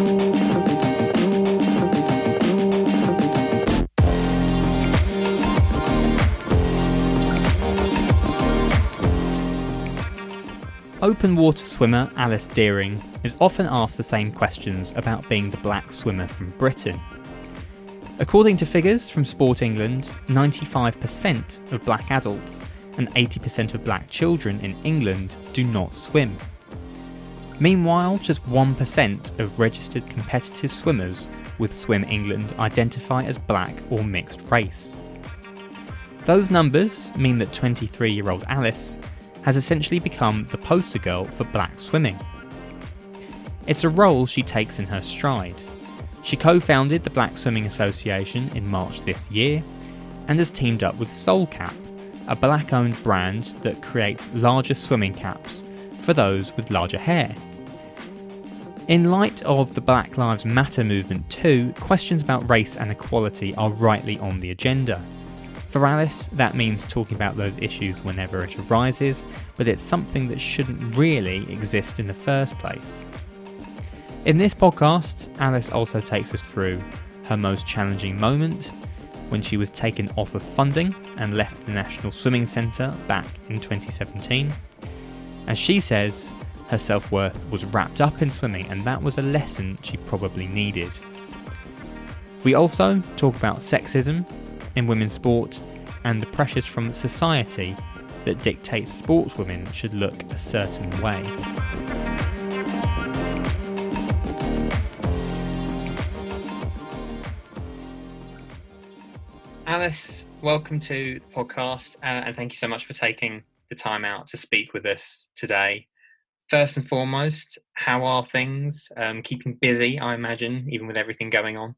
Open water swimmer Alice Deering is often asked the same questions about being the black swimmer from Britain. According to figures from Sport England, 95% of black adults and 80% of black children in England do not swim. Meanwhile, just 1% of registered competitive swimmers with Swim England identify as black or mixed race. Those numbers mean that 23-year-old Alice has essentially become the poster girl for black swimming. It's a role she takes in her stride. She co-founded the Black Swimming Association in March this year and has teamed up with Soulcap, a black-owned brand that creates larger swimming caps for those with larger hair. In light of the Black Lives Matter movement too, questions about race and equality are rightly on the agenda. For Alice, that means talking about those issues whenever it arises, but it's something that shouldn't really exist in the first place. In this podcast, Alice also takes us through her most challenging moment, when she was taken off of funding and left the National Swimming Centre back in 2017. As she says, her self-worth was wrapped up in swimming, and that was a lesson she probably needed. We also talk about sexism in women's sport and the pressures from society that dictate sportswomen should look a certain way. Alice, welcome to the podcast, and thank you so much for taking the time out to speak with us today. First and foremost, how are things? Keeping busy, I imagine, even with everything going on.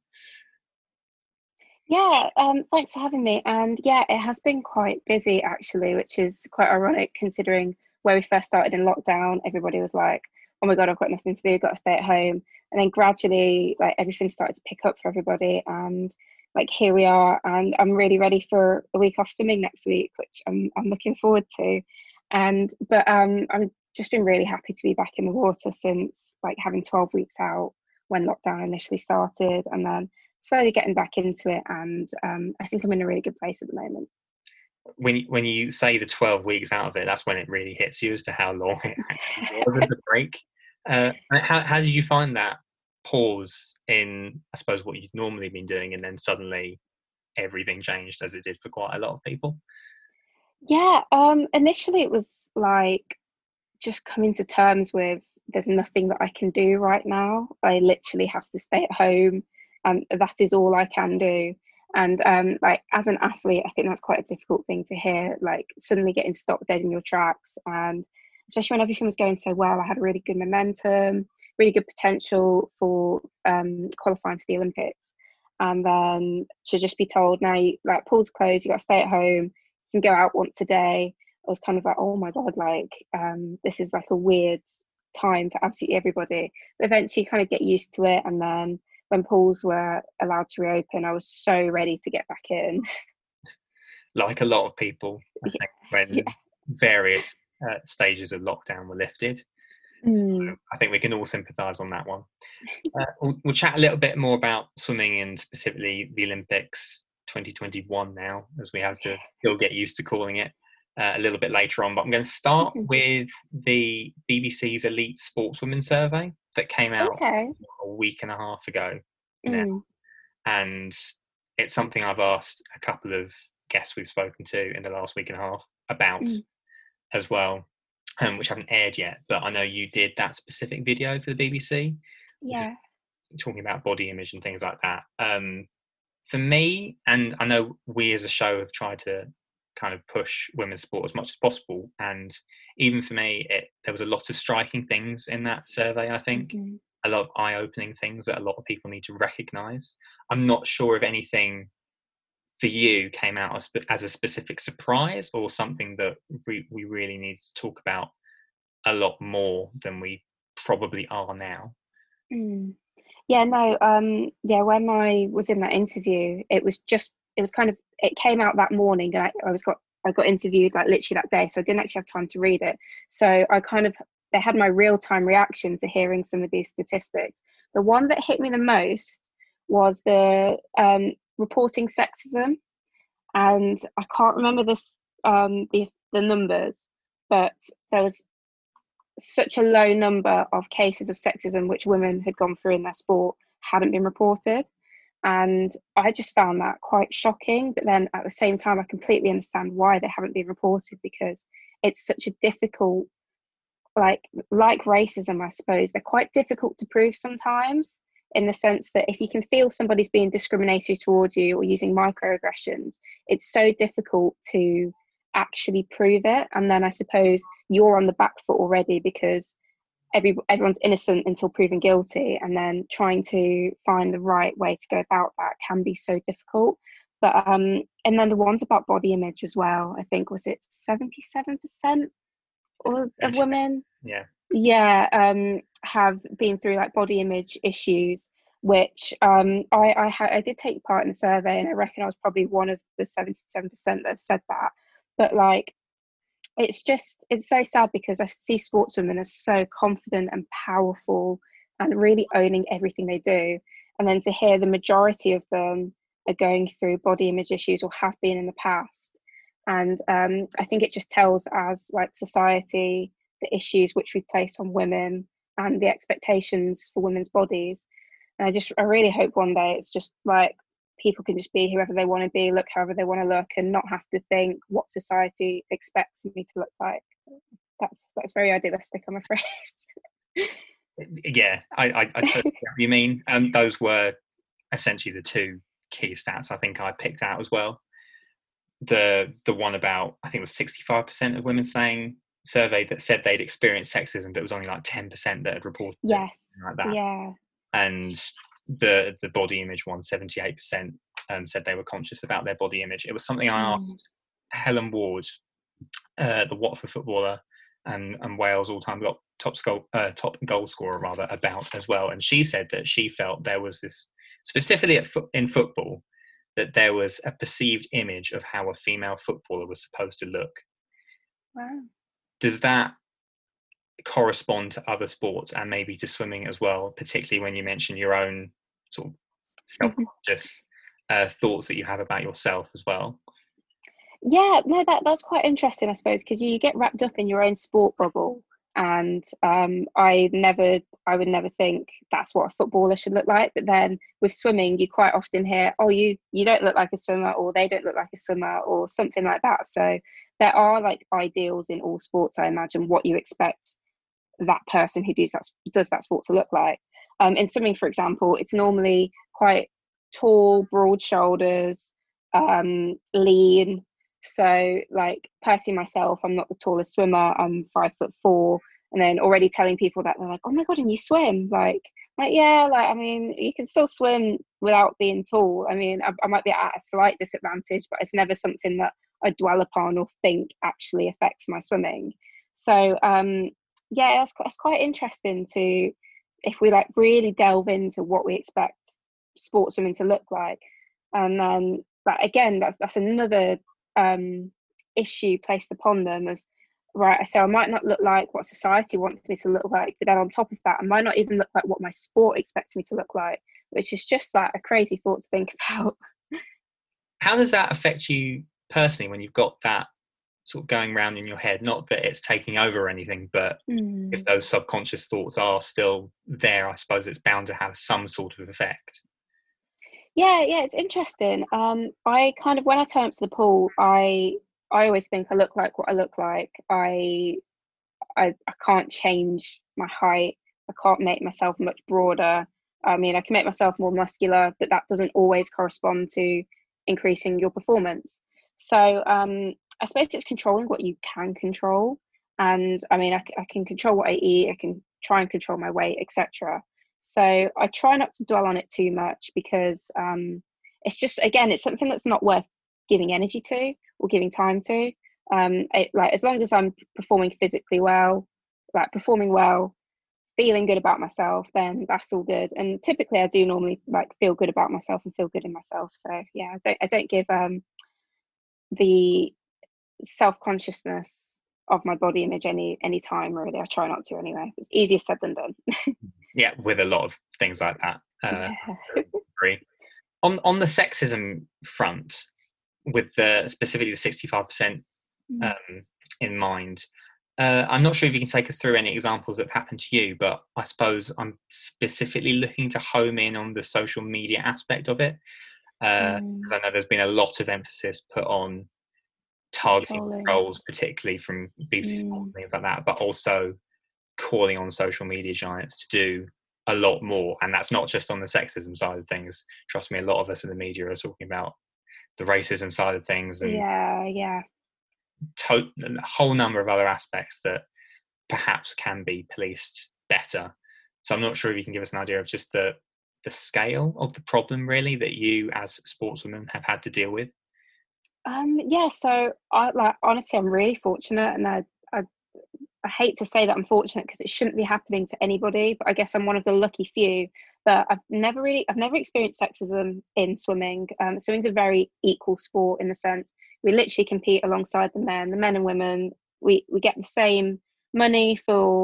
Yeah, thanks for having me. And yeah, it has been quite busy actually, which is quite ironic considering where we first started in lockdown. Everybody was like, oh my God, I've got nothing to do, got to stay at home. And then gradually, like, everything started to pick up for everybody. And like, here we are. And I'm really ready for a week off swimming next week, which I'm looking forward to. But I've just been really happy to be back in the water since like having 12 weeks out when lockdown initially started, and then slowly getting back into it, and I think I'm in a really good place at the moment. When you say the 12 weeks out of it, that's when it really hits you as to how long it actually was as a break. How did you find that pause in, I suppose, what you'd normally been doing, and then suddenly everything changed as it did for quite a lot of people? Yeah, initially it was like just coming to terms with there's nothing that I can do right now. I literally have to stay at home, and that is all I can do. And like, as an athlete, I think that's quite a difficult thing to hear, like suddenly getting stopped dead in your tracks. And especially when everything was going so well, I had really good momentum, really good potential for qualifying for the Olympics. And then to just be told, now, like, pool's closed, you got to stay at home, you can go out once a day. I was kind of like, oh my God, like, this is like a weird time for absolutely everybody. But eventually kind of get used to it. And then when pools were allowed to reopen, I was so ready to get back in. Like a lot of people, I think, when various stages of lockdown were lifted. So I think we can all sympathise on that one. We'll chat a little bit more about swimming and specifically the Olympics 2021 now, as we have to still get used to calling it a little bit later on. But I'm going to start with the BBC's Elite Sportswomen Survey that came out a week and a half ago now. And it's something I've asked a couple of guests we've spoken to in the last week and a half about as well, which haven't aired yet. But I know you did that specific video for the BBC. Yeah. Talking about body image and things like that. For me, and I know we as a show have tried to kind of push women's sport as much as possible, and even for me, there was a lot of striking things in that survey. I think a lot of eye-opening things that a lot of people need to recognise. I'm not sure if anything for you came out as a specific surprise, or something that we really need to talk about a lot more than we probably are now. Yeah, no, when I was in that interview, it came out that morning, and I got interviewed like literally that day, so I didn't actually have time to read it. So I kind of they had my real-time reaction to hearing some of these statistics. The one that hit me the most was the reporting sexism, and I can't remember this the numbers, but there was such a low number of cases of sexism which women had gone through in their sport hadn't been reported. And I just found that quite shocking. But then at the same time, I completely understand why they haven't been reported, because it's such a difficult, like racism, I suppose, they're quite difficult to prove sometimes, in the sense that if you can feel somebody's being discriminatory towards you or using microaggressions, it's so difficult to actually prove it. And then I suppose you're on the back foot already, because everyone's innocent until proven guilty, and then trying to find the right way to go about that can be so difficult. But and then the ones about body image as well, I think, was it 77% of women have been through like body image issues, which I did take part in the survey, and I reckon I was probably one of the 77% that have said that. But like, it's so sad, because I see sportswomen as so confident and powerful and really owning everything they do, and then to hear the majority of them are going through body image issues or have been in the past. And I think it just tells, as like society, the issues which we place on women and the expectations for women's bodies. And I really hope one day it's just like people can just be whoever they want to be, look however they want to look, and not have to think what society expects me to look like. That's very idealistic, I'm afraid. Yeah, I totally get what you mean. Those were essentially the two key stats I think I picked out as well. The one about, I think it was 65% of women surveyed that said they'd experienced sexism, but it was only like 10% that had reported yes, like that. Yeah. And the body image one, 78% said they were conscious about their body image. It was something I asked Helen Ward, the Watford footballer and Wales all-time top goal scorer rather, about as well. And she said that she felt there was this, specifically in football, that there was a perceived image of how a female footballer was supposed to look. Wow. Does that correspond to other sports and maybe to swimming as well, particularly when you mention your own sort of self-conscious thoughts that you have about yourself as well? Yeah, no, that's quite interesting, I suppose, because you get wrapped up in your own sport bubble. And I would never think that's what a footballer should look like. But then with swimming, you quite often hear, oh, you don't look like a swimmer, or they don't look like a swimmer, or something like that. So there are like ideals in all sports, I imagine, what you expect that person who does that sport to look like. In swimming, for example, it's normally quite tall, broad shoulders, lean. So like, personally myself, I'm not the tallest swimmer, I'm 5'4", and then already telling people that, they're like, oh my god, and you swim? Like yeah, like, I mean, you can still swim without being tall. I mean, I might be at a slight disadvantage, but it's never something that I dwell upon or think actually affects my swimming. So yeah, that's quite interesting to, if we like really delve into what we expect sportswomen to look like. And then, but again, that's another issue placed upon them of, right, so I might not look like what society wants me to look like, but then on top of that, I might not even look like what my sport expects me to look like, which is just like a crazy thought to think about. How does that affect you personally when you've got that sort of going around in your head? Not that it's taking over or anything, but if those subconscious thoughts are still there, I suppose it's bound to have some sort of effect. Yeah, it's interesting. I kind of, when I turn up to the pool, I always think I look like what I look like. I can't change my height. I can't make myself much broader. I mean, I can make myself more muscular, but that doesn't always correspond to increasing your performance. So I suppose it's controlling what you can control. And I mean, I can control what I eat. I can try and control my weight, etc. So I try not to dwell on it too much, because it's just, again, it's something that's not worth giving energy to or giving time to. Like, as long as I'm performing physically well, like performing well, feeling good about myself, then that's all good. And typically I do normally like feel good about myself and feel good in myself. So yeah, I don't give the self-consciousness of my body image any time, really. I try not to anyway. It's easier said than done. Yeah, with a lot of things like that. Yeah. Agree. On the sexism front, with specifically the 65% in mind, I'm not sure if you can take us through any examples that have happened to you, but I suppose I'm specifically looking to home in on the social media aspect of it, because I know there's been a lot of emphasis put on targeting trolls, particularly from BBC Sport and things like that, but also calling on social media giants to do a lot more. And that's not just on the sexism side of things. Trust me, a lot of us in the media are talking about the racism side of things, and yeah, a whole number of other aspects that perhaps can be policed better. So I'm not sure if you can give us an idea of just the scale of the problem, really, that you as sportswomen have had to deal with. Yeah, so honestly, I'm really fortunate, and I hate to say that I'm fortunate because it shouldn't be happening to anybody, but I guess I'm one of the lucky few. But I've never experienced sexism in swimming. Swimming's a very equal sport in the sense we literally compete alongside the men and women. We get the same money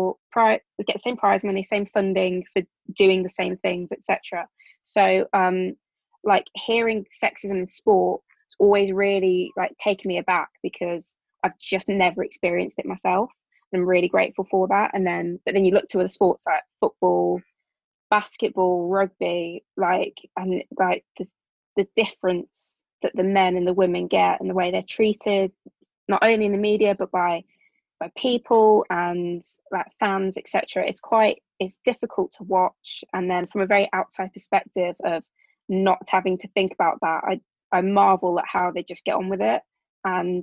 we get the same prize money, same funding for doing the same things, etc. So like hearing sexism in sport, it's always really like taken me aback because I've just never experienced it myself. I'm really grateful for that. But then you look to other sports like football, basketball, rugby, and the difference that the men and the women get and the way they're treated, not only in the media but by people and like fans, etc. It's difficult to watch. And then from a very outside perspective of not having to think about that, I marvel at how they just get on with it and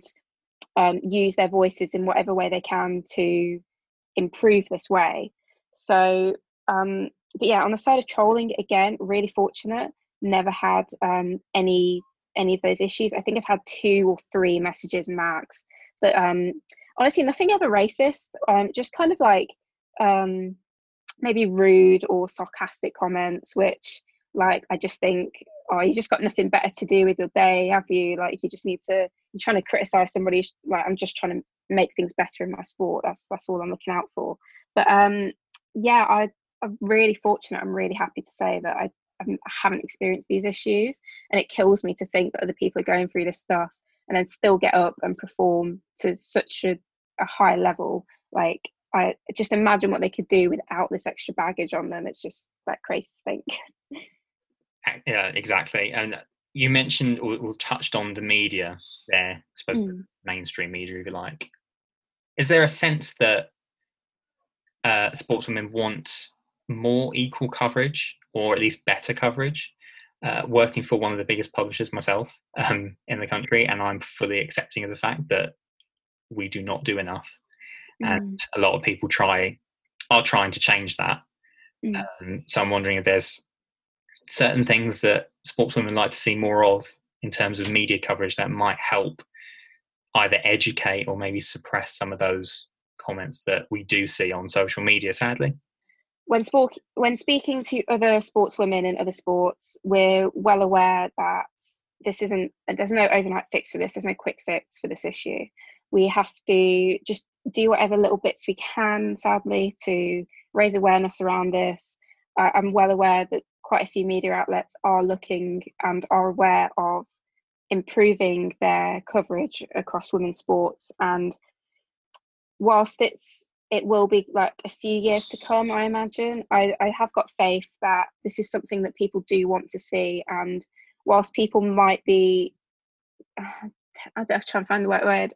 use their voices in whatever way they can to improve this way. So but yeah, on the side of trolling, again, really fortunate, never had any of those issues. I think I've had 2 or 3 messages max, but honestly nothing ever racist, just kind of like maybe rude or sarcastic comments, which like I just think, oh, you just got nothing better to do with your day, have you? Like you're trying to criticize somebody. Like I'm just trying to make things better in my sport. That's all I'm looking out for. But yeah, I'm really fortunate. I'm really happy to say that I haven't experienced these issues, and it kills me to think that other people are going through this stuff and then still get up and perform to such a high level. Like I just imagine what they could do without this extra baggage on them. It's just like crazy to think. Yeah, exactly. And you mentioned or touched on the media there, I suppose the mainstream media, if you like. Is there a sense that sportswomen want more equal coverage, or at least better coverage? Working for one of the biggest publishers myself in the country, and I'm fully accepting of the fact that we do not do enough. And a lot of people are trying to change that. So I'm wondering if there's certain things that sportswomen like to see more of in terms of media coverage that might help either educate or maybe suppress some of those comments that we do see on social media, sadly. When speaking to other sportswomen in other sports, we're well aware that there's no overnight fix for this. There's no quick fix for this issue. We have to just do whatever little bits we can, sadly, to raise awareness around this. I'm well aware that quite a few media outlets are looking and are aware of improving their coverage across women's sports. And whilst it will be like a few years to come, I imagine, I have got faith that this is something that people do want to see. And whilst people might be, I'm trying to find the right word,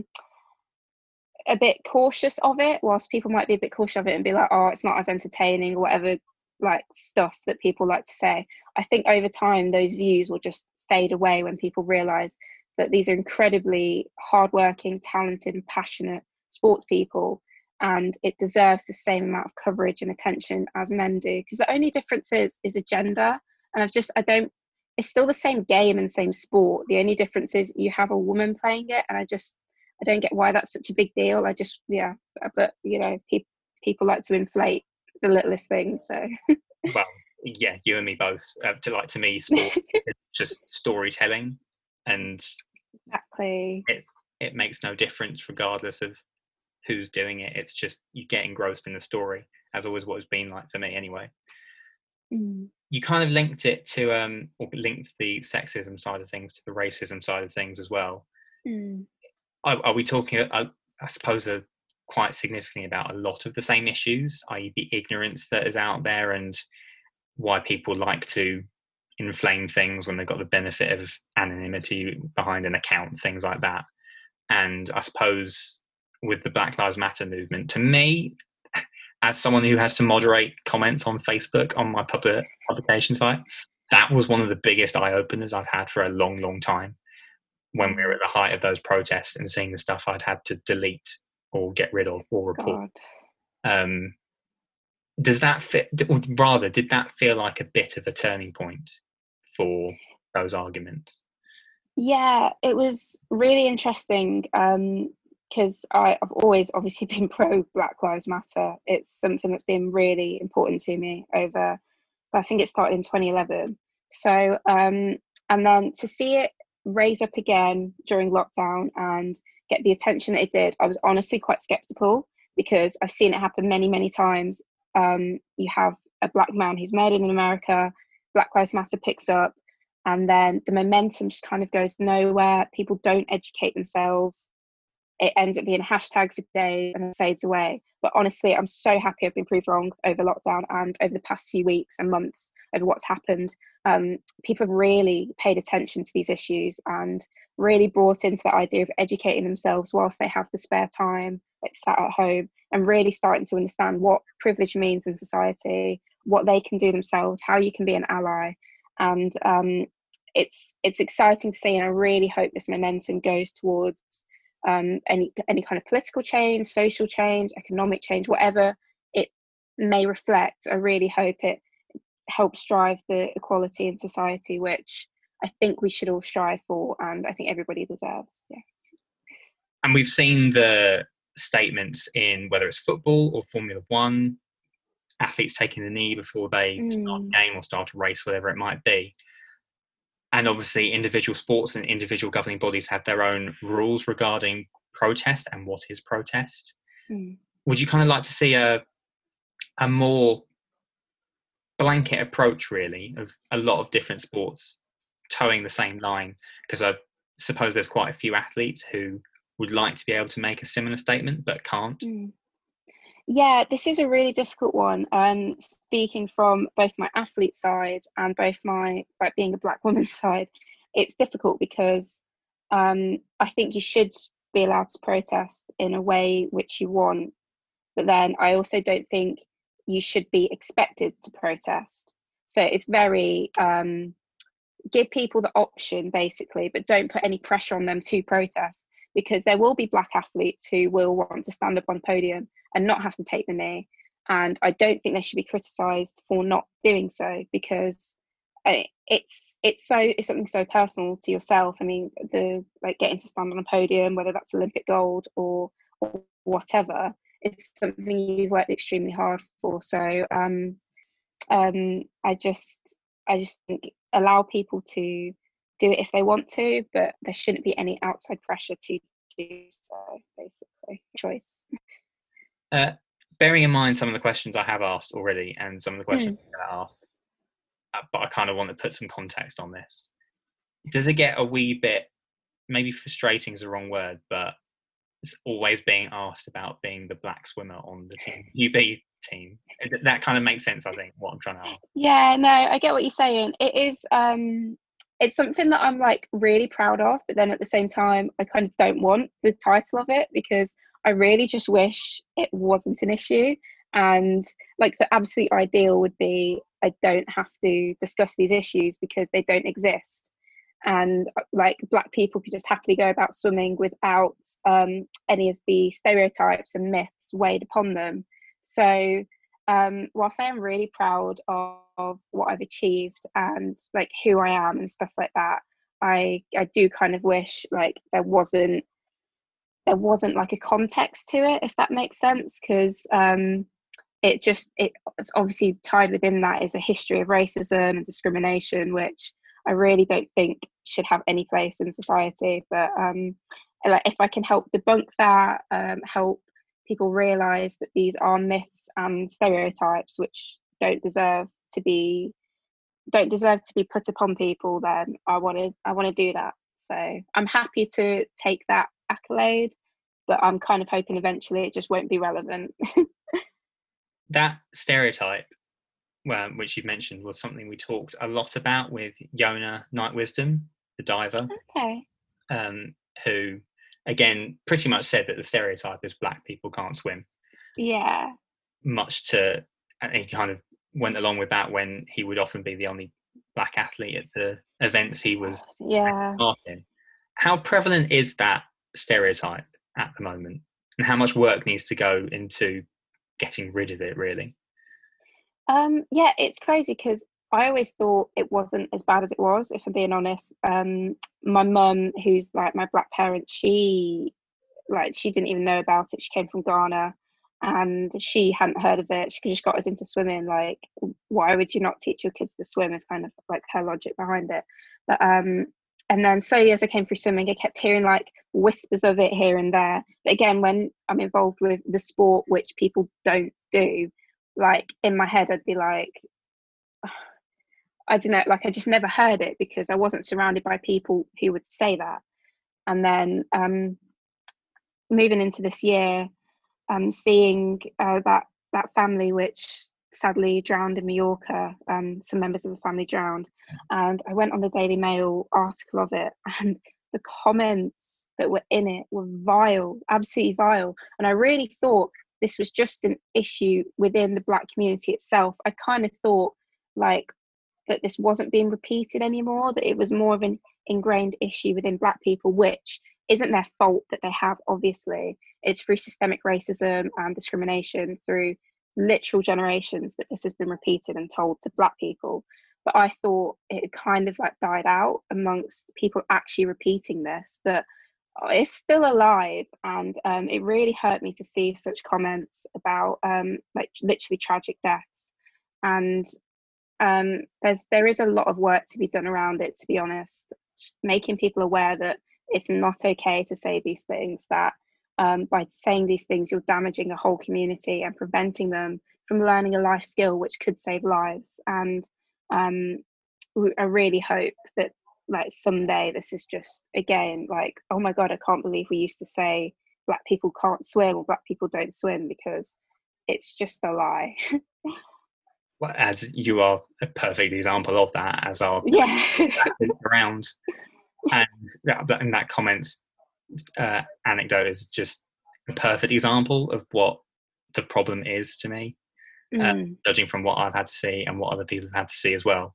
a bit cautious of it, whilst people might be a bit cautious of it and be like, oh, it's not as entertaining or whatever, like stuff that people like to say, I think over time those views will just fade away when people realise that these are incredibly hardworking, talented and passionate sports people, and it deserves the same amount of coverage and attention as men do, because the only difference is a gender. And it's still the same game and same sport. The only difference is you have a woman playing it, and I don't get why that's such a big deal. But you know, people like to inflate the littlest things. So well, yeah, you and me both. To me, sport is just storytelling, and exactly, it makes no difference regardless of who's doing it. It's just you get engrossed in the story, as always what it's been like for me anyway. You kind of linked it to or linked the sexism side of things to the racism side of things as well. Are we talking, I suppose, quite significantly about a lot of the same issues, i.e. the ignorance that is out there and why people like to inflame things when they've got the benefit of anonymity behind an account, things like that? And I suppose with the Black Lives Matter movement, to me, as someone who has to moderate comments on Facebook on my publication site, that was one of the biggest eye-openers I've had for a long, long time, when we were at the height of those protests and seeing the stuff I'd had to delete or get rid of or report. Does that fit, or rather, did that feel like a bit of a turning point for those arguments? Yeah, it was really interesting because I've always obviously been pro Black Lives Matter. It's something that's been really important to me over, I think it started in 2011. So, and then to see it raise up again during lockdown and get the attention that it did, I was honestly quite skeptical, because I've seen it happen many, many times. You have a black man who's murdered in America, Black Lives Matter picks up, and then the momentum just kind of goes nowhere. People don't educate themselves. It ends up being a hashtag for days and then fades away. But honestly, I'm so happy I've been proved wrong over lockdown and over the past few weeks and months over what's happened. People have really paid attention to these issues and really brought into the idea of educating themselves whilst they have the spare time, like sat at home, and really starting to understand what privilege means in society, what they can do themselves, how you can be an ally. And it's exciting to see, and I really hope this momentum goes towards any kind of political change, social change, economic change, whatever it may reflect. I really hope it helps drive the equality in society, which I think we should all strive for, and I think everybody deserves. Yeah. And we've seen the statements in whether it's football or Formula One, athletes taking the knee before they start a game or start a race, whatever it might be. And obviously individual sports and individual governing bodies have their own rules regarding protest and what is protest. Would you kind of like to see a more blanket approach, really, of a lot of different sports towing the same line? Because I suppose there's quite a few athletes who would like to be able to make a similar statement but can't. Yeah, this is a really difficult one. Speaking from both my athlete side and both my being a black woman side, it's difficult because I think you should be allowed to protest in a way which you want, but then I also don't think you should be expected to protest. So it's very give people the option, basically, but don't put any pressure on them to protest, because there will be black athletes who will want to stand up on a podium and not have to take the knee. And I don't think they should be criticised for not doing so, because it's something so personal to yourself. I mean, getting to stand on a podium, whether that's Olympic gold or whatever, it's something you've worked extremely hard for. So I just think allow people to do it if they want to, but there shouldn't be any outside pressure to do so, basically. Choice. Bearing in mind some of the questions I have asked already and some of the questions I'm going to ask, but I kind of want to put some context on this. Does it get a wee bit, maybe frustrating is the wrong word, but it's always being asked about being the black swimmer on the Team UB team? That kind of makes sense, I think, what I'm trying to ask. Yeah, no, I get what you're saying. It is it's something that I'm really proud of, but then at the same time I kind of don't want the title of it, because I really just wish it wasn't an issue. And the absolute ideal would be I don't have to discuss these issues because they don't exist, and black people could just happily go about swimming without any of the stereotypes and myths weighed upon them. So whilst I am really proud of what I've achieved and who I am and stuff like that, I do kind of wish there wasn't a context to it, if that makes sense, because it's obviously tied within that is a history of racism and discrimination, which I really don't think should have any place in society. But if I can help debunk that, help people realise that these are myths and stereotypes which don't deserve to be put upon people, then I want to do that. So I'm happy to take that accolade, but I'm kind of hoping eventually it just won't be relevant. That stereotype, which you mentioned, was something we talked a lot about with Yona Night Wisdom, the diver, Okay. who again pretty much said that the stereotype is black people can't swim. Yeah. And he kind of went along with that when he would often be the only black athlete at the events he was in. How prevalent is that stereotype at the moment, and how much work needs to go into getting rid of it, really? Yeah, it's crazy because I always thought it wasn't as bad as it was, if I'm being honest. My mum, who's like my black parent, she didn't even know about it. She came from Ghana and she hadn't heard of it. She just got us into swimming. Like, why would you not teach your kids to swim, is kind of like her logic behind it. But and then slowly as I came through swimming, I kept hearing like whispers of it here and there. But again, when I'm involved with the sport, which people don't do, like in my head I'd be like, I don't know, like I just never heard it because I wasn't surrounded by people who would say that. And then moving into this year, seeing that family which sadly drowned in Mallorca, some members of the family drowned, and I went on the Daily Mail article of it, and the comments that were in it were vile, absolutely vile. And I really thought this was just an issue within the black community itself. I kind of thought like that this wasn't being repeated anymore, that it was more of an ingrained issue within black people, which isn't their fault that they have, obviously. It's through systemic racism and discrimination through literal generations that this has been repeated and told to black people. But I thought it had kind of like died out amongst people actually repeating this, but it's still alive. And it really hurt me to see such comments about like literally tragic deaths. And there is a lot of work to be done around it, to be honest. Just making people aware that it's not okay to say these things, that by saying these things you're damaging a whole community and preventing them from learning a life skill which could save lives. And I really hope that like someday this is just again like, oh my god, I can't believe we used to say black people can't swim or black people don't swim, because it's just a lie. Well, as you are a perfect example of that, as are around, and that comments anecdote is just a perfect example of what the problem is to me, judging from what I've had to see and what other people have had to see as well.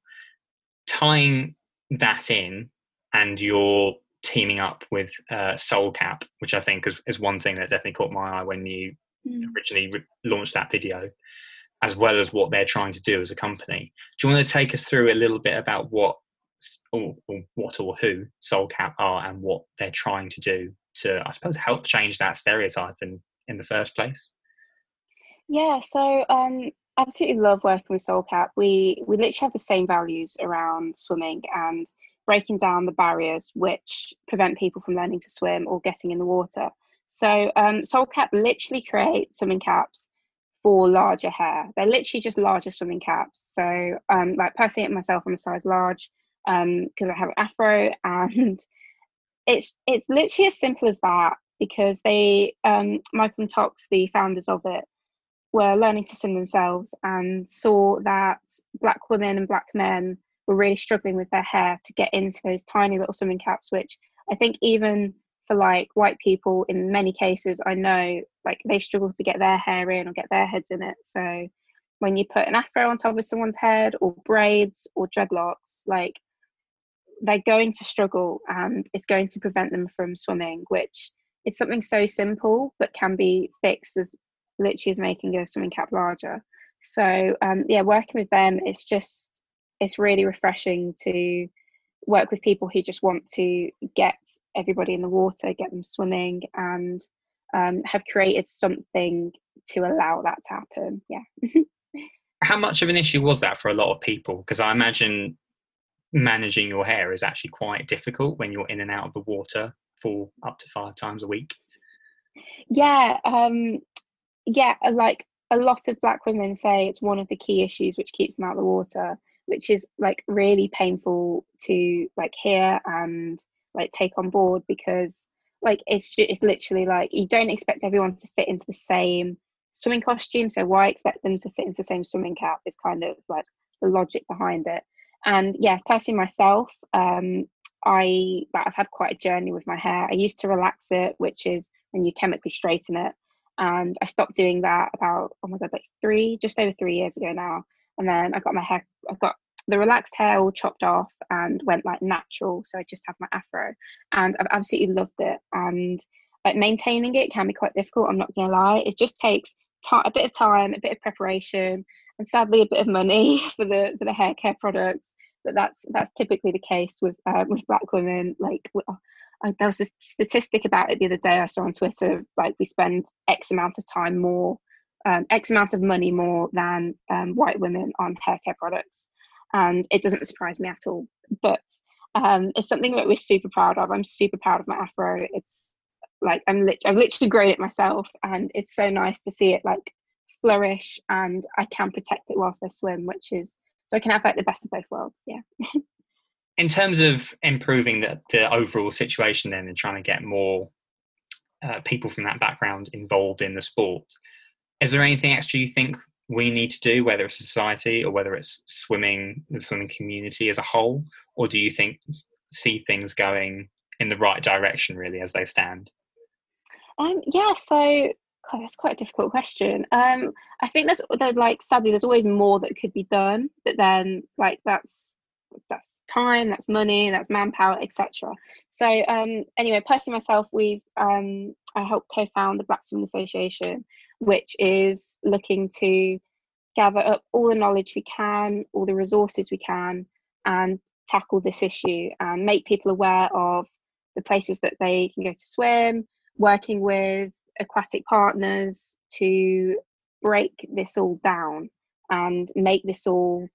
Tying that in, and you're teaming up with Soulcap, which I think is one thing that definitely caught my eye when you originally launched that video, as well as what they're trying to do as a company. Do you want to take us through a little bit about what or who Soulcap are and what they're trying to do to, I suppose, help change that stereotype in the first place? Yeah, so absolutely love working with Soulcap. We literally have the same values around swimming and breaking down the barriers which prevent people from learning to swim or getting in the water. So Soulcap literally creates swimming caps for larger hair. They're literally just larger swimming caps. So like personally myself, I'm a size large because I have an afro, and it's literally as simple as that, because they Michael and Tox, the founders of it, were learning to swim themselves and saw that black women and black men were really struggling with their hair to get into those tiny little swimming caps, which I think even for like white people in many cases, I know like they struggle to get their hair in or get their heads in it. So when you put an afro on top of someone's head or braids or dreadlocks, like they're going to struggle and it's going to prevent them from swimming, which it's something so simple but can be fixed as literally as making a swimming cap larger. So yeah, working with them, it's really refreshing to work with people who just want to get everybody in the water, get them swimming, and have created something to allow that to happen. Yeah. How much of an issue was that for a lot of people? Because I imagine managing your hair is actually quite difficult when you're in and out of the water for up to 5 times a week. Yeah, yeah, like a lot of black women say it's one of the key issues which keeps them out of the water, which is like really painful to like hear and like take on board, because like it's literally like you don't expect everyone to fit into the same swimming costume, so why expect them to fit into the same swimming cap is kind of like the logic behind it. And yeah, personally myself, I've had quite a journey with my hair. I used to relax it, which is when you chemically straighten it, and I stopped doing that about, oh my god, like just over 3 years ago now. And then I got the relaxed hair all chopped off and went like natural, so I just have my afro, and I've absolutely loved it. And like maintaining it can be quite difficult, I'm not gonna lie. It just takes a bit of time, a bit of preparation, and sadly a bit of money for the hair care products. But that's typically the case with black women. Like there was a statistic about it the other day I saw on Twitter. Like we spend X amount of time more, X amount of money more than white women on hair care products, and it doesn't surprise me at all. But it's something that we're super proud of. I'm super proud of my afro. It's like I've literally grown it myself, and it's so nice to see it like flourish, and I can protect it whilst I swim, which is so I can have like the best of both worlds. Yeah. In terms of improving the overall situation then, and trying to get more people from that background involved in the sport, is there anything extra you think we need to do, whether it's society or whether it's the swimming community as a whole, or do you see things going in the right direction really as they stand? Yeah, so God, that's quite a difficult question. I think there's like sadly there's always more that could be done, but then like that's time, that's money, that's manpower, etc. So anyway, personally myself, I helped co-found the Black Swimming Association, which is looking to gather up all the knowledge we can, all the resources we can, and tackle this issue and make people aware of the places that they can go to swim, working with aquatic partners to break this all down and make this all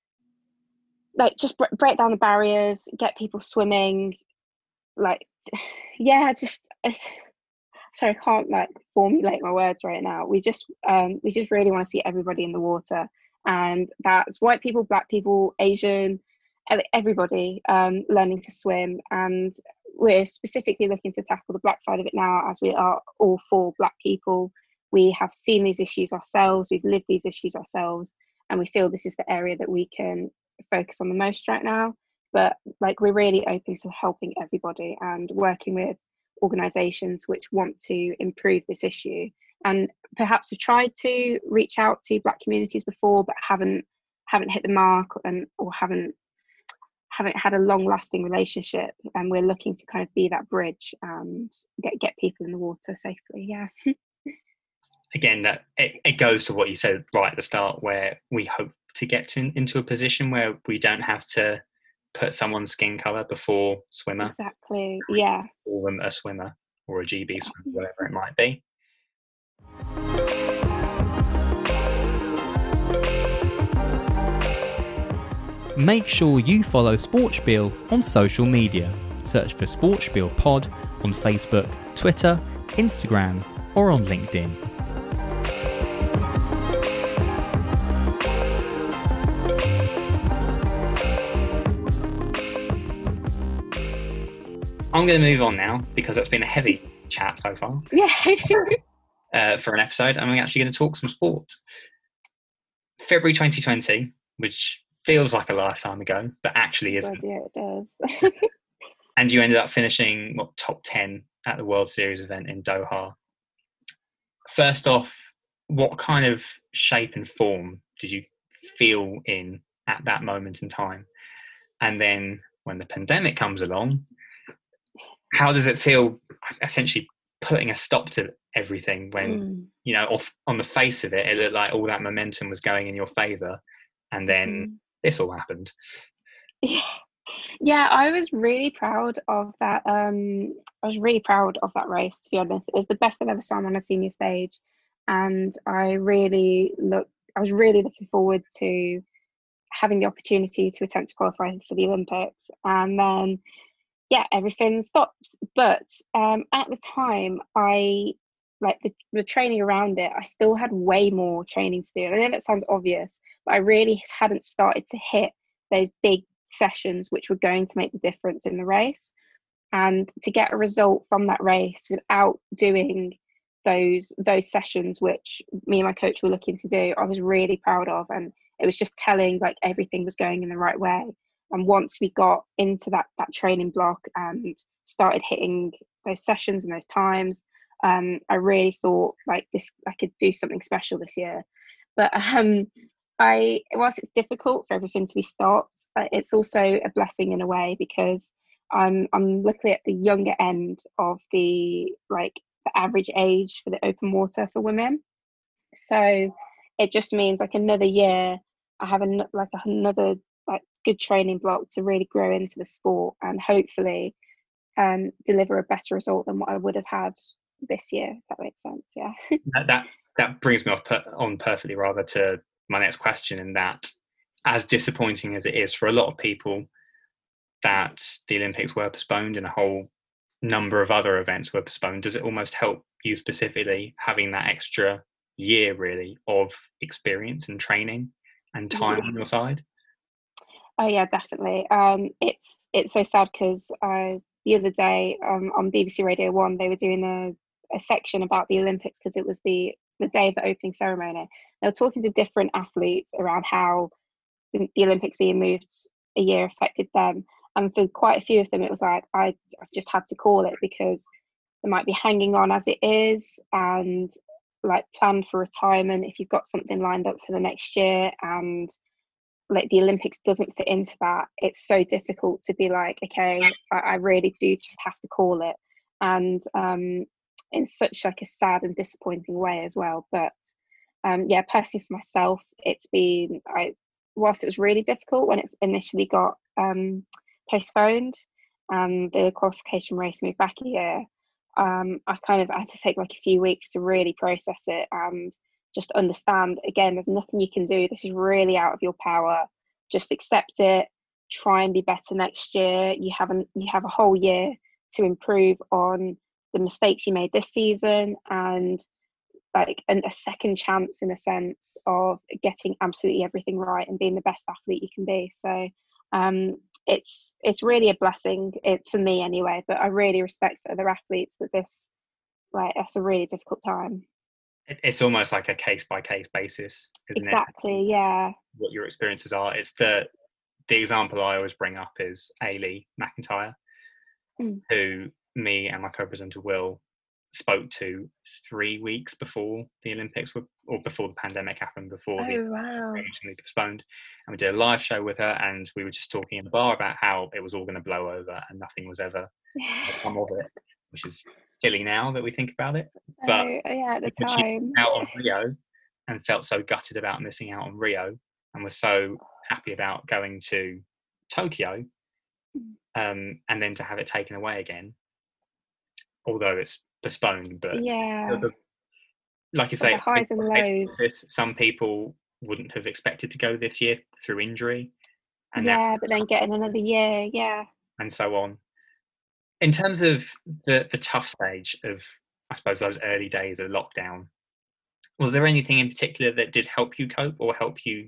like just break down the barriers, get people swimming. Like, yeah, just sorry, I can't like formulate my words right now. We just really want to see everybody in the water, and that's white people, black people, Asian, everybody learning to swim. And we're specifically looking to tackle the black side of it now, as we are all four black people. We have seen these issues ourselves, we've lived these issues ourselves, and we feel this is the area that we can focus on the most right now. But like we're really open to helping everybody and working with organisations which want to improve this issue, and perhaps have tried to reach out to black communities before but haven't hit the mark, or haven't had a long lasting relationship, and we're looking to kind of be that bridge and get people in the water safely. Yeah. Again, that it goes to what you said right at the start, where we hope to get into a position where we don't have to put someone's skin colour before swimmer. Exactly, yeah. Call them a swimmer or a GB swimmer, whatever it might be. Make sure you follow Sportspiel on social media. Search for Sportspiel Pod on Facebook, Twitter, Instagram, or on LinkedIn. I'm going to move on now because it's been a heavy chat so far. Yeah. For an episode, and we're actually going to talk some sport. February 2020, which feels like a lifetime ago, but actually isn't. Yeah, it does. And you ended up finishing top 10 at the World Series event in Doha. First off, what kind of shape and form did you feel in at that moment in time? And then when the pandemic comes along, how does it feel essentially putting a stop to everything when, on the face of it, it looked like all that momentum was going in your favour, and then this all happened? Yeah, I was really proud of that. I was really proud of that race, to be honest. It was the best I've ever swum on a senior stage, and I was really looking forward to having the opportunity to attempt to qualify for the Olympics. And then everything stopped. But at the time, I like the training around it, I still had way more training to do. And I know that sounds obvious, but I really hadn't started to hit those big sessions which were going to make the difference in the race. And to get a result from that race without doing those sessions which me and my coach were looking to do, I was really proud of. And it was just telling like everything was going in the right way. And once we got into that training block and started hitting those sessions and those times, I really thought like this, I could do something special this year. But whilst it's difficult for everything to be stopped, it's also a blessing in a way, because I'm luckily at the younger end of the average age for the open water for women. So it just means like another year I have another like good training block to really grow into the sport and hopefully deliver a better result than what I would have had this year, if that makes sense. Yeah. That brings me on perfectly rather to my next question, in that, as disappointing as it is for a lot of people that the Olympics were postponed and a whole number of other events were postponed, does it almost help you specifically having that extra year really of experience and training and time on your side? Oh yeah, definitely. It's so sad because the other day on BBC Radio 1 they were doing a section about the Olympics, because it was the day of the opening ceremony. They were talking to different athletes around how the Olympics being moved a year affected them, and for quite a few of them it was like I've just had to call it, because they might be hanging on as it is and like plan for retirement if you've got something lined up for the next year, and like the Olympics doesn't fit into that. It's so difficult to be like, okay, I really do just have to call it. And in such like a sad and disappointing way as well. But yeah, personally for myself, it's been, whilst it was really difficult when it initially got postponed and the qualification race moved back a year, I kind of had to take like a few weeks to really process it and just understand, again, there's nothing you can do. This is really out of your power. Just accept it, try and be better next year. You have a whole year to improve on the mistakes you made this season, and like a second chance in a sense of getting absolutely everything right and being the best athlete you can be. So it's really a blessing, it's for me anyway, but I really respect for other athletes that that's a really difficult time. It's almost like a case by case basis, isn't exactly it? Yeah, what your experiences are. It's the example I always bring up is Ailey McIntyre, who me and my co-presenter Will spoke to 3 weeks before the Olympics or before the pandemic happened, before the originally postponed, and we did a live show with her, and we were just talking in the bar about how it was all going to blow over and nothing was ever come of it, which is silly now that we think about it. But yeah, at the time, she was out on Rio and felt so gutted about missing out on Rio, and was so happy about going to Tokyo, and then to have it taken away again, although it's postponed. But yeah, like you say, the highs and lows. Some people wouldn't have expected to go this year through injury, and yeah, but then getting another year, yeah, and so on. In terms of the tough stage of, I suppose, those early days of lockdown, was there anything in particular that did help you cope or help you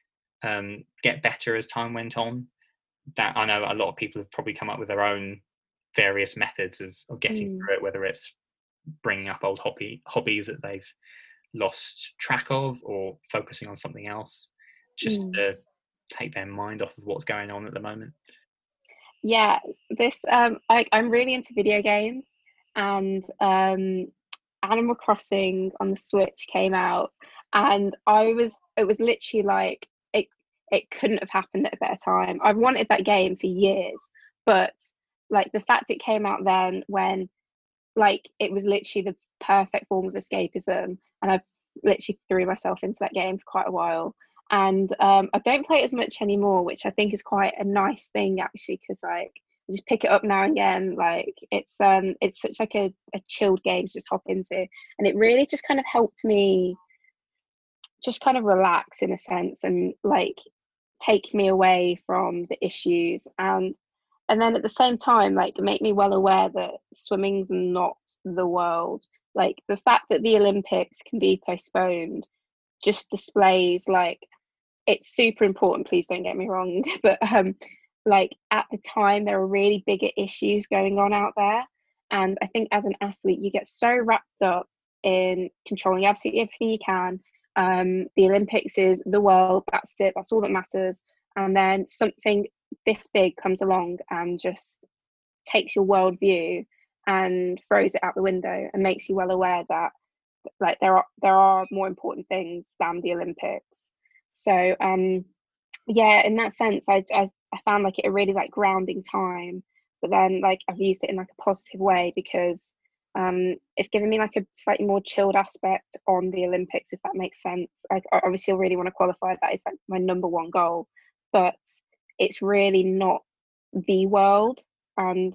get better as time went on? That I know a lot of people have probably come up with their own various methods of getting through it, whether it's bringing up old hobbies that they've lost track of, or focusing on something else, just to take their mind off of what's going on at the moment. Yeah, this I'm really into video games, and Animal Crossing on the Switch came out, and it was literally like it couldn't have happened at a better time. I've wanted that game for years, but like the fact it came out then, when like it was literally the perfect form of escapism, and I've literally threw myself into that game for quite a while. And I don't play it as much anymore, which I think is quite a nice thing actually, because like I just pick it up now and again. Like it's such like a chilled game to just hop into, and it really just kind of helped me just kind of relax in a sense, and like take me away from the issues, and then at the same time like make me well aware that swimming's not the world. Like the fact that the Olympics can be postponed just displays like it's super important, please don't get me wrong, but like at the time there are really bigger issues going on out there. And I think as an athlete you get so wrapped up in controlling absolutely everything you can. The Olympics is the world, that's it, that's all that matters. And then something this big comes along and just takes your worldview and throws it out the window and makes you well aware that like there are more important things than the Olympics. So yeah, in that sense, I found like it a really like grounding time. But then like I've used it in like a positive way because it's given me like a slightly more chilled aspect on the Olympics, if that makes sense. Like I obviously really want to qualify. That is like my number one goal, but it's really not the world. And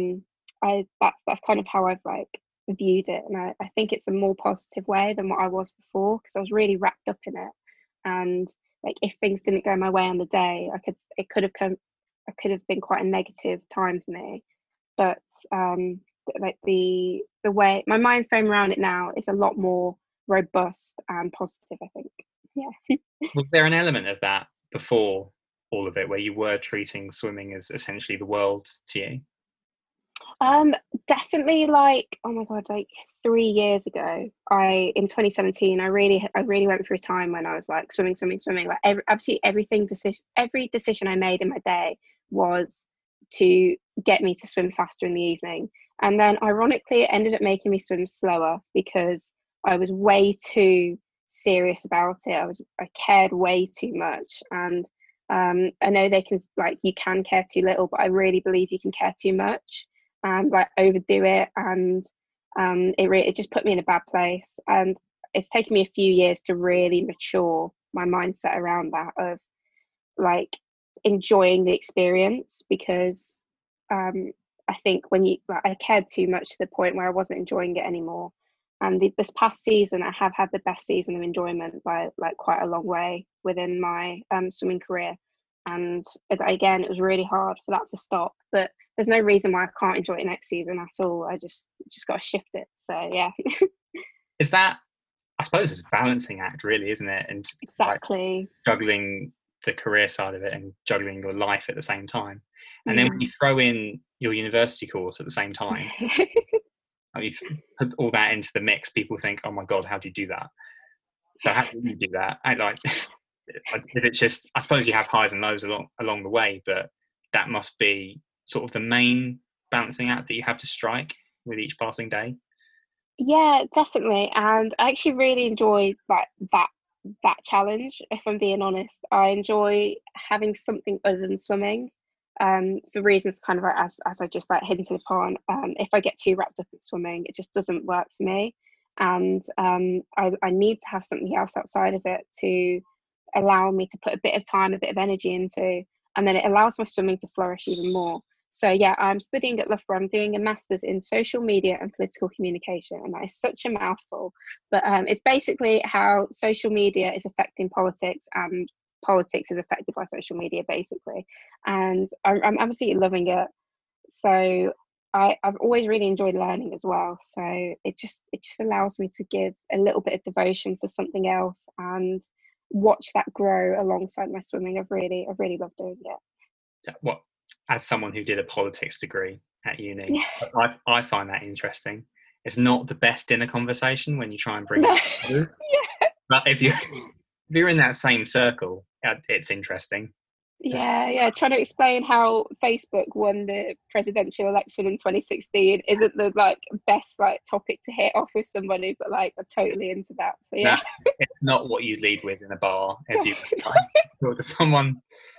that's kind of how I've like viewed it, and I think it's a more positive way than what I was before because I was really wrapped up in it. And like if things didn't go my way on the day, it could have been quite a negative time for me. But like the way my mind frame around it now is a lot more robust and positive, I think. Yeah. Was there an element of that before all of it where you were treating swimming as essentially the world to you? Definitely, like, oh my god, like 3 years ago, in 2017 I really went through a time when I was like swimming, like absolutely every decision I made in my day was to get me to swim faster in the evening. And then ironically it ended up making me swim slower because I was way too serious about it. I cared way too much. And I know they can, like, you can care too little, but I really believe you can care too much and like overdo it. And it just put me in a bad place. And it's taken me a few years to really mature my mindset around that, of like enjoying the experience, because I think when I cared too much to the point where I wasn't enjoying it anymore. And this past season, I have had the best season of enjoyment by like quite a long way within my swimming career. And again, it was really hard for that to stop. But there's no reason why I can't enjoy it next season at all. I just got to shift it. So yeah. Is that, I suppose, it's a balancing act, really, isn't it? And exactly, like, juggling the career side of it and juggling your life at the same time. And then when you throw in your university course at the same time, you put all that into the mix, people think, oh my god, how do you do that? So how do you do that? Is it just, I suppose you have highs and lows along the way, but that must be sort of the main balancing act that you have to strike with each passing day. Yeah, definitely. And I actually really enjoy that challenge, if I'm being honest. I enjoy having something other than swimming, for reasons kind of like as I just like hinted upon. If I get too wrapped up in swimming, it just doesn't work for me. And I need to have something else outside of it to allow me to put a bit of time, a bit of energy into, and then it allows my swimming to flourish even more. So yeah, I'm studying at Loughborough. I'm doing a master's in social media and political communication, and that is such a mouthful. But it's basically how social media is affecting politics, and politics is affected by social media, basically. And I'm absolutely loving it. So I've always really enjoyed learning as well. So it just allows me to give a little bit of devotion to something else and watch that grow alongside my swimming. I've really loved doing it. So what, as someone who did a politics degree at uni, Yeah. I find that interesting. It's not the best dinner conversation when you try and bring No. it others, Yeah. but if you're in that same circle, it's interesting. Yeah. Trying to explain how Facebook won the presidential election in 2016 isn't the like best like topic to hit off with somebody, but like I'm totally into that. So yeah. No, it's not what you lead with in a bar if you try to talk to someone.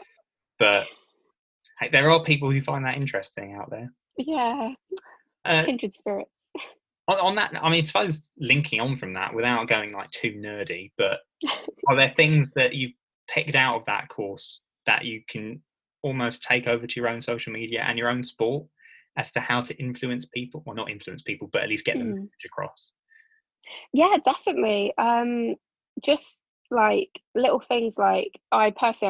But hey, there are people who find that interesting out there. Yeah. Kindred spirits. On that, I mean, I suppose linking on from that without going like too nerdy, but are there things that you've picked out of that course that you can almost take over to your own social media and your own sport as to how to influence people? Well, not influence people, but at least get the message across. Yeah, definitely. Just like little things, like I personally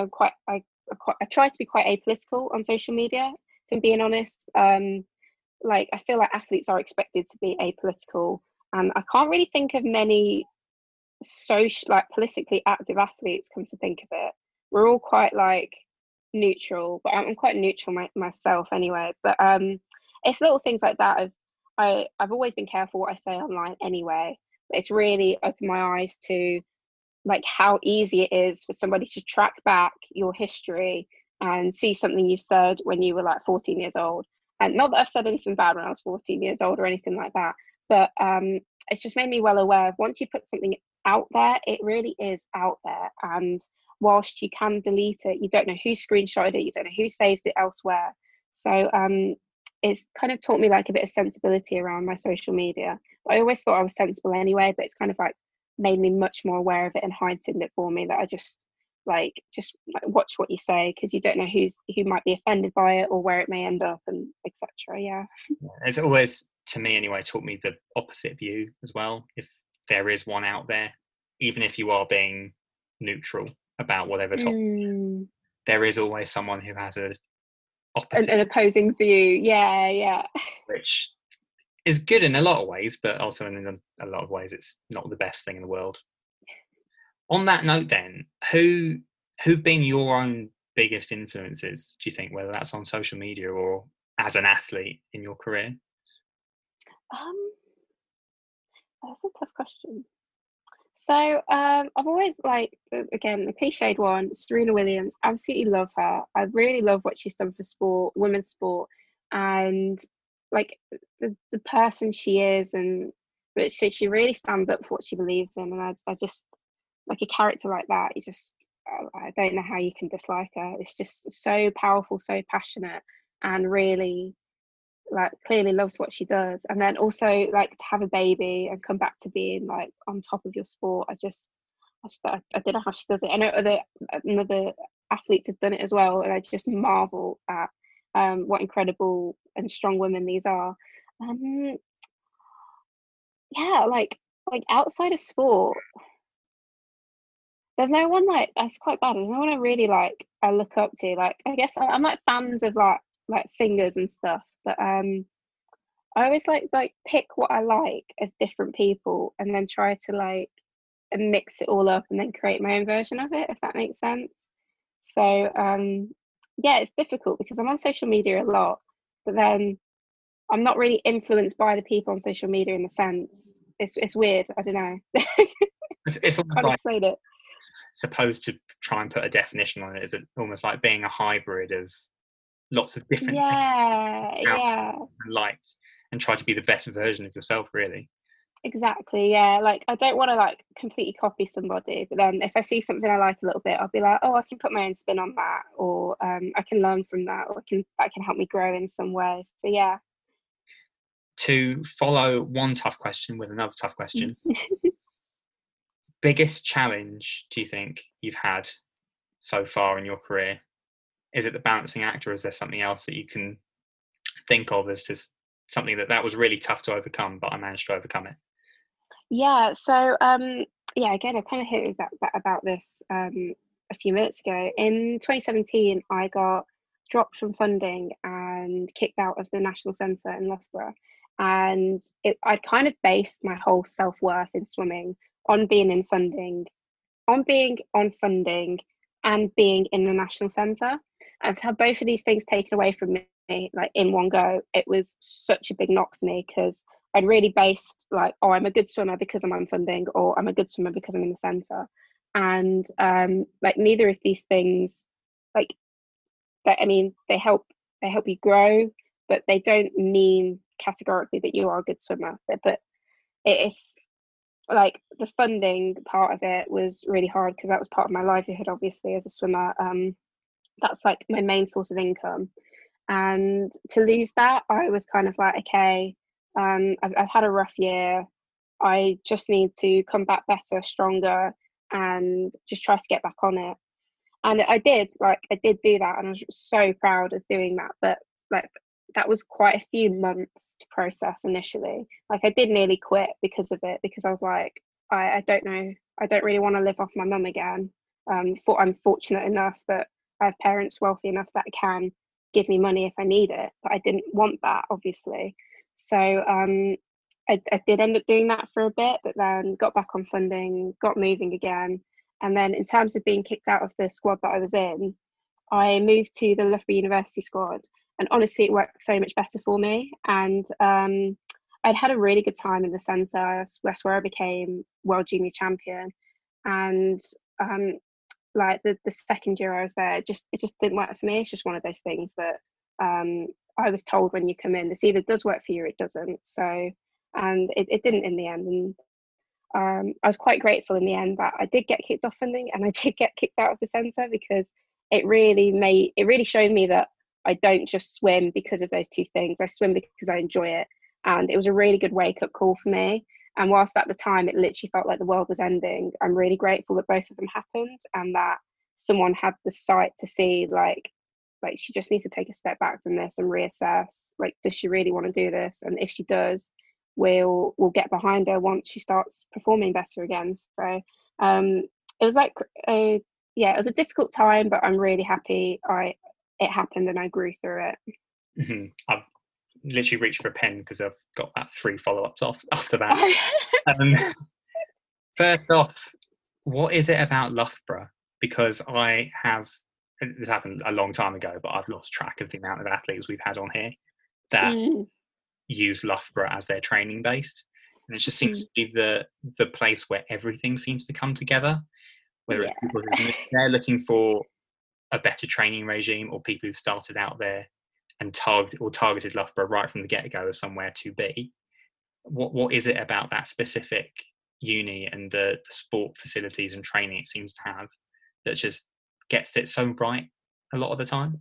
I try to be quite apolitical on social media, if I'm being honest. Like I feel like athletes are expected to be apolitical, And I can't really think of many social, like politically active athletes, come to think of it. We're all quite like neutral, but I'm quite neutral myself anyway. But it's little things like that. I've always been careful what I say online anyway. But it's really opened my eyes to like how easy it is for somebody to track back your history and see something you've said when you were like 14 years old. And not that I've said anything bad when I was 14 years old or anything like that, but it's just made me well aware of once you put something out there, it really is out there. And whilst you can delete it, you don't know who screenshotted it, you don't know who saved it elsewhere. So it's kind of taught me like a bit of sensibility around my social media. I always thought I was sensible anyway, but it's kind of like made me much more aware of it and heightened it for me, that I just watch what you say, because you don't know who might be offended by it or where it may end up, and etc. Yeah, it's always, to me anyway, taught me the opposite view as well. If there is one out there, even if you are being neutral about whatever topic, there is always someone who has an opposing view. Yeah, which is good in a lot of ways, but also in a lot of ways it's not the best thing in the world. On that note then, who've been your own biggest influences, do you think, whether that's on social media or as an athlete in your career? That's a tough question. So I've always, like, again, the cliched one, Serena Williams. Absolutely love her. I really love what she's done for sport, women's sport, and like the person she is, and but she really stands up for what she believes in. And I just like a character like that. You just I don't know how you can dislike her. It's just so powerful, so passionate, and really like clearly loves what she does. And then also like to have a baby and come back to being like on top of your sport. I don't know how she does it. I know other athletes have done it as well, and I just marvel at what incredible and strong women these are. Yeah, like outside of sport, there's no one, like, that's quite bad. There's no one I really like I look up to. Like I guess I'm like fans of like singers and stuff, but I always like pick what I like of different people and then try to like and mix it all up and then create my own version of it, if that makes sense. So yeah, it's difficult because I'm on social media a lot, but then I'm not really influenced by the people on social media in the sense. It's weird. I don't know. It's almost Can't like, explain it. supposed to try and put a definition on it, is it almost like being a hybrid of lots of different Yeah, and liked, and try to be the best version of yourself, really. exactly. Yeah, like I don't want to like completely copy somebody, but then if I see something I like a little bit, I'll be like, oh, I can put my own spin on that, or I can learn from that, or that can help me grow in some way. So yeah. To follow one tough question with another tough question, biggest challenge do you think you've had so far in your career? Is it the balancing act, or is there something else that you can think of as just something that was really tough to overcome, but I managed to overcome it? Yeah, so yeah, again, I kind of hit about this a few minutes ago. In 2017, I got dropped from funding and kicked out of the National Centre in Loughborough. And I'd kind of based my whole self-worth in swimming on being in funding, on being on funding, and being in the National Centre. And to have both of these things taken away from me, like in one go, it was such a big knock for me, because I'd really based like, oh, I'm a good swimmer because I'm on funding, or I'm a good swimmer because I'm in the centre. And like neither of these things, like that, I mean, they help you grow, but they don't mean categorically that you are a good swimmer. But it's like the funding part of it was really hard, because that was part of my livelihood, obviously, as a swimmer. That's like my main source of income. And to lose that, I was kind of like, okay, I've had a rough year. I just need to come back better, stronger, and just try to get back on it. And I did do that, and I was so proud of doing that. But like that was quite a few months to process initially. Like I did nearly quit because of it, because I was like, I don't know, I don't really want to live off my mum again. I'm fortunate enough that I have parents wealthy enough that can give me money if I need it, but I didn't want that, obviously. So I did end up doing that for a bit, but then got back on funding, got moving again. And then in terms of being kicked out of the squad that I was in, I moved to the Loughborough University squad. And honestly, it worked so much better for me. And I'd had a really good time in the centre. That's where I became world junior champion. And like the second year I was there, it just didn't work for me. It's just one of those things that I was told when you come in, this either does work for you or it doesn't. So, and it didn't in the end. And I was quite grateful in the end that I did get kicked off funding and I did get kicked out of the centre, because it really showed me that I don't just swim because of those two things. I swim because I enjoy it. And it was a really good wake up call for me. And whilst at the time it literally felt like the world was ending, I'm really grateful that both of them happened and that someone had the sight to see like she just needs to take a step back from this and reassess, like, does she really want to do this? And if she does, we'll get behind her once she starts performing better again. So it was like yeah, it was a difficult time, but I'm really happy it happened and I grew through it. Mm-hmm. I've literally reached for a pen because I've got about 3 follow-ups off after that. First off, what is it about Loughborough? Because this happened a long time ago, but I've lost track of the amount of athletes we've had on here that use Loughborough as their training base. And it just seems to be the place where everything seems to come together. Whether it's people they're looking for a better training regime, or people who started out there and targeted Loughborough right from the get-go as somewhere to be. What is it about that specific uni and the sport facilities and training it seems to have that just gets it so right a lot of the time?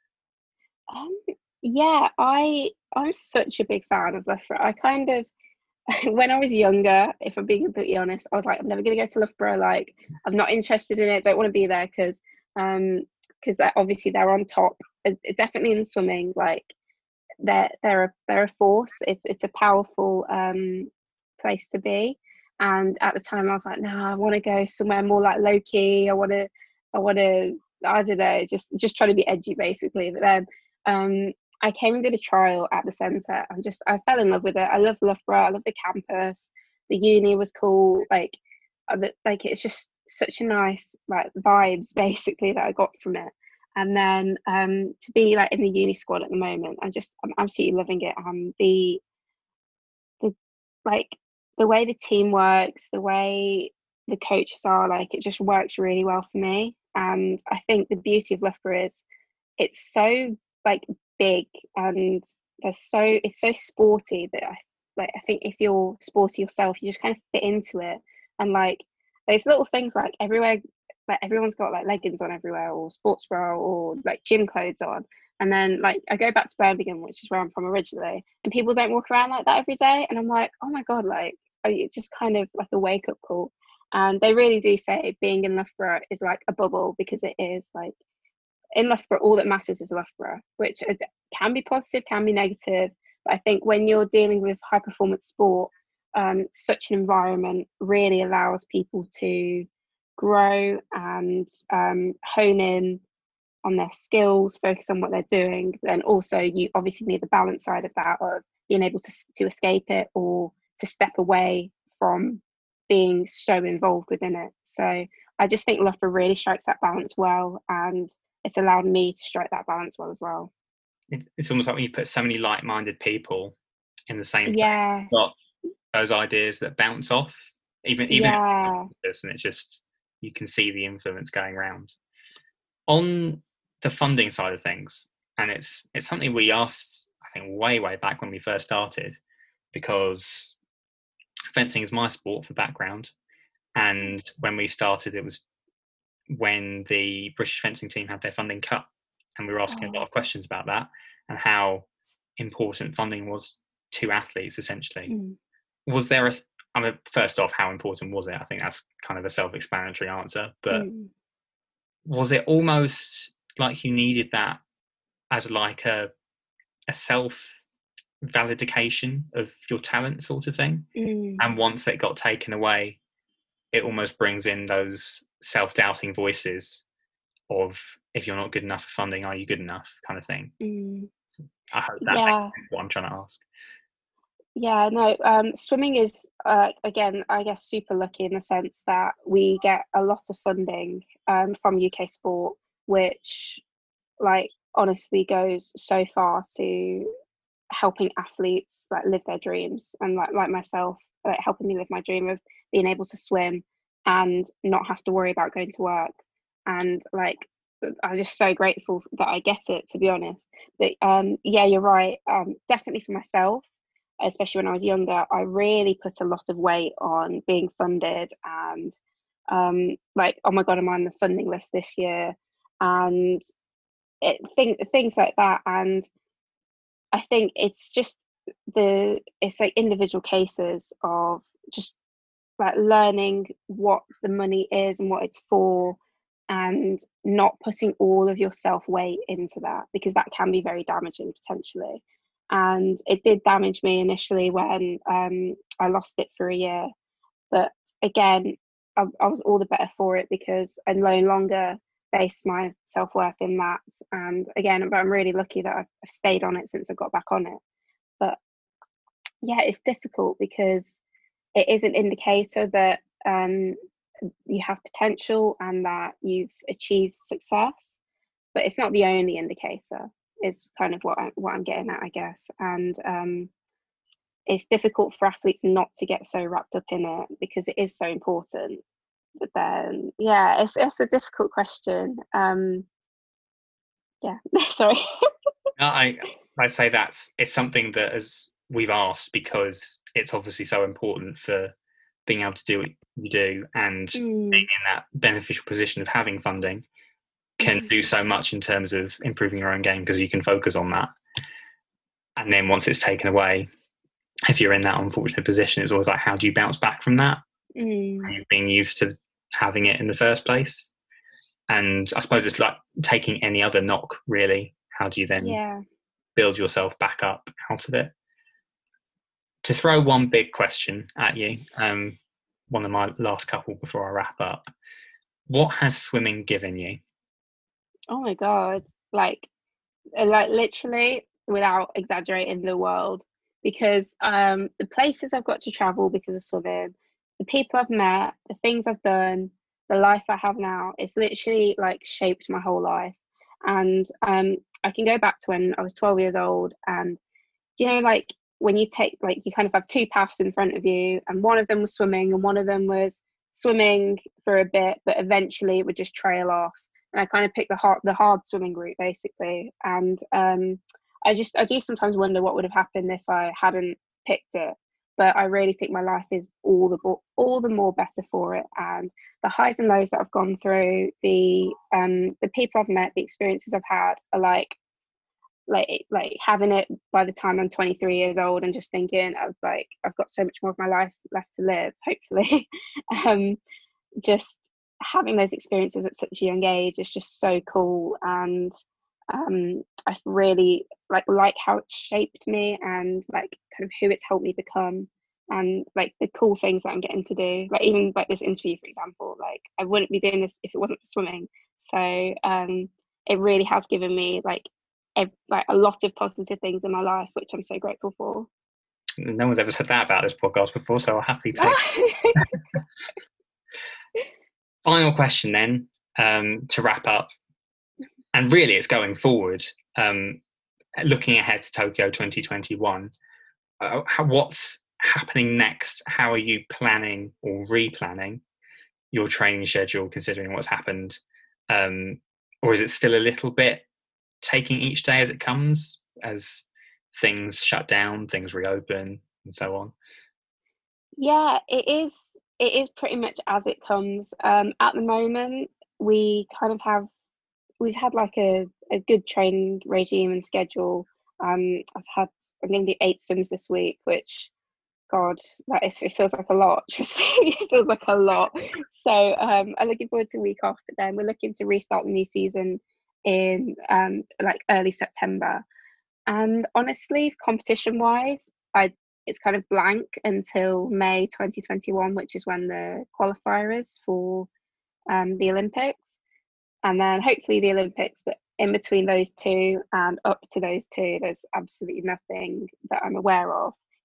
Yeah, I'm such a big fan of Loughborough. I kind of when I was younger, if I'm being completely honest, I was like, I'm never going to go to Loughborough. Like, I'm not interested in it. Don't want to be there because obviously they're on top. Definitely in swimming, like they're a force. It's a powerful place to be. And at the time, I was like, no, I want to go somewhere more like low key. I want to. I don't know, just trying to be edgy basically. But then I came and did a trial at the centre and I fell in love with it. I love Loughborough. I love the campus. The uni was cool. Like it's just such a nice like vibes basically that I got from it. And then to be like in the uni squad at the moment, I'm absolutely loving it. The like the way the team works, the way the coaches are, like it just works really well for me. And I think the beauty of Loughborough is it's so like big and it's so sporty that I think if you're sporty yourself, you just kind of fit into it. And like there's little things like everywhere, like everyone's got like leggings on everywhere or sports bra or like gym clothes on. And then like I go back to Birmingham, which is where I'm from originally, and people don't walk around like that every day. And I'm like, oh my God, like it's just kind of like a wake up call. And they really do say being in Loughborough is like a bubble, because it is like in Loughborough, all that matters is Loughborough, which can be positive, can be negative. But I think when you're dealing with high performance sport, such an environment really allows people to grow and hone in on their skills, focus on what they're doing. Then also, you obviously need the balance side of that, of being able to escape it or to step away from being so involved within it. So I just think Loughborough really strikes that balance well, and it's allowed me to strike that balance well as well. It's almost like when you put so many like-minded people in the same place, Yeah. got those ideas that bounce off, even Yeah. and it's just you can see the influence going around. On the funding side of things, and it's something we asked, I think, way back when we first started, because fencing is my sport for background, and when we started, it was when the British fencing team had their funding cut, and we were asking a lot of questions about that and how important funding was to athletes, essentially. Was there first off, how important was it? I think that's kind of a self-explanatory answer, but was it almost like you needed that as like a self validation of your talent sort of thing? And once it got taken away, it almost brings in those self-doubting voices of, if you're not good enough for funding, are you good enough, kind of thing. I hope that makes sense what I'm trying to ask. Yeah, no, swimming is, again, I guess, super lucky in the sense that we get a lot of funding from UK Sport, which, like, honestly goes so far to helping athletes like live their dreams, and like myself, like helping me live my dream of being able to swim and not have to worry about going to work. And like, I'm just so grateful that I get it, to be honest. But yeah, you're right. Definitely for myself, especially when I was younger, I really put a lot of weight on being funded, and like, oh my god, am I on the funding list this year? And things like that. And I think it's just it's like individual cases of just like learning what the money is and what it's for, and not putting all of your self weight into that, because that can be very damaging potentially. And it did damage me initially when I lost it for a year, but again, I was all the better for it because I no longer base my self worth in that. And again, but I'm really lucky that I've stayed on it since I got back on it. But yeah, it's difficult because it is an indicator that you have potential and that you've achieved success, but it's not the only indicator. Is kind of what I'm getting at, I guess. And it's difficult for athletes not to get so wrapped up in it because it is so important. But then, yeah, it's a difficult question. Yeah, sorry. No, I say it's something that as we've asked because it's obviously so important for being able to do what you do, and being in that beneficial position of having funding can do so much in terms of improving your own game because you can focus on that. And then once it's taken away, if you're in that unfortunate position, it's always like, how do you bounce back from that? You've been used to having it in the first place. And I suppose it's like taking any other knock, really. How do you then build yourself back up out of it? To throw one big question at you, one of my last couple before I wrap up, what has swimming given you? Oh my god, like literally, without exaggerating, the world. Because the places I've got to travel because of swimming, the people I've met, the things I've done, the life I have now, it's literally like shaped my whole life. And I can go back to when I was 12 years old, and like when you take, like, you kind of have two paths in front of you, and one of them was swimming and one of them was swimming for a bit, but eventually it would just trail off. And I kind of picked the hard swimming route basically. And I do sometimes wonder what would have happened if I hadn't picked it. But I really think my life is all the more better for it. And the highs and lows that I've gone through, the people I've met, the experiences I've had are like having it by the time I'm 23 years old, and just thinking of like, I've got so much more of my life left to live, hopefully. Just having those experiences at such a young age is just so cool. And I really like how it shaped me, and like kind of who it's helped me become, and like the cool things that I'm getting to do, like even like this interview, for example. Like, I wouldn't be doing this if it wasn't for swimming. So it really has given me like a lot of positive things in my life, which I'm so grateful for. No one's ever said that about this podcast before, so I'll happily take Final question then, to wrap up, and really it's going forward, looking ahead to Tokyo 2021, what's happening next? How are you planning or replanning your training schedule considering what's happened? Or is it still a little bit taking each day as it comes, as things shut down, things reopen, and so on? Yeah, it is pretty much as it comes. At the moment, we've had like a good training regime and schedule. I'm going to do 8 swims this week, which, God, it feels like a lot. Just it feels like a lot. So I'm looking forward to a week off, but then we're looking to restart the new season in like early September. And honestly, competition wise, it's kind of blank until May 2021, which is when the qualifier is for the Olympics, and then hopefully the Olympics. But in between those two and up to those two, there's absolutely nothing that I'm aware of.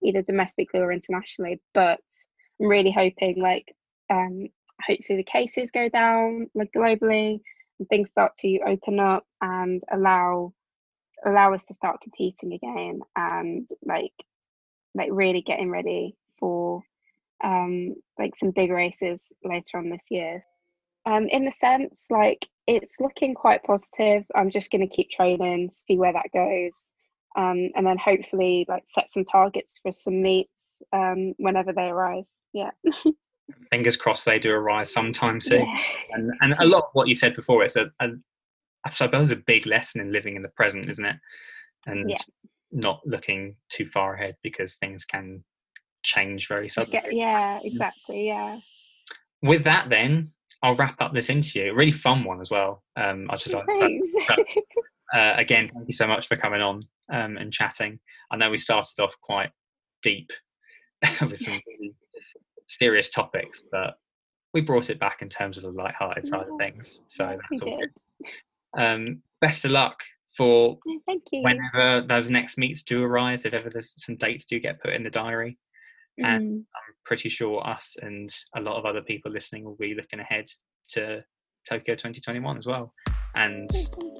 either domestically or internationally. But I'm really hoping hopefully the cases go down globally and things start to open up and allow us to start competing again, and really getting ready for some big races later on this year. In the sense, it's looking quite positive. I'm just going to keep training, see where that goes, and then hopefully set some targets for some meets whenever they arise. Yeah. Fingers crossed they do arise sometime soon. Yeah. And a lot of what you said before, it's I suppose a big lesson in living in the present, isn't it? And not looking too far ahead, because things can change very suddenly. Yeah, exactly. Yeah. With that, then I'll wrap up this interview. A really fun one as well. I just like to say, again, thank you so much for coming on and chatting. I know we started off quite deep with some really serious topics, but we brought it back in terms of the light-hearted side of things. So that's all good. Best of luck for thank you. Whenever those next meets do arise, if ever there's some dates do get put in the diary. And I'm pretty sure us and a lot of other people listening will be looking ahead to Tokyo 2021 as well. And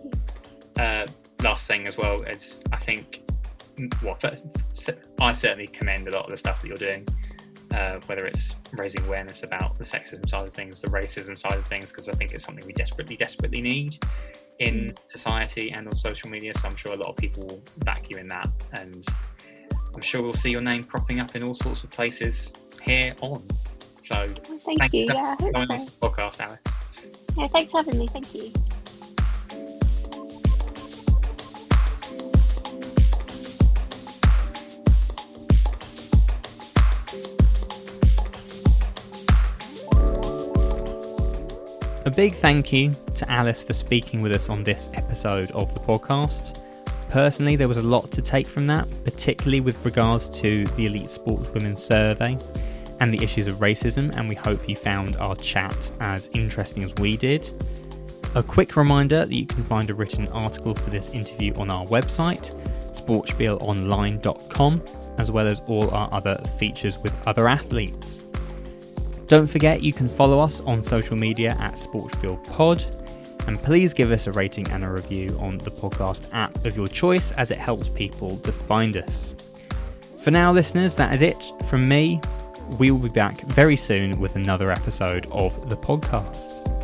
last thing as well is, I think, I certainly commend a lot of the stuff that you're doing, whether it's raising awareness about the sexism side of things, the racism side of things, because I think it's something we desperately need in society and on social media. So I'm sure a lot of people will back you in that, and I'm sure we'll see your name cropping up in all sorts of places here on. So thank you. Yeah, for coming on the podcast, Alice. Yeah, thanks for having me. Thank you. A big thank you to Alice for speaking with us on this episode of the podcast. Personally, there was a lot to take from that, particularly with regards to the Elite Sportswomen survey and the issues of racism, and we hope you found our chat as interesting as we did. A quick reminder that you can find a written article for this interview on our website, sportspielonline.com, as well as all our other features with other athletes. Don't forget you can follow us on social media at SportspielPod, and please give us a rating and a review on the podcast app of your choice, as it helps people to find us. For now, listeners, that is it from me. We will be back very soon with another episode of the podcast.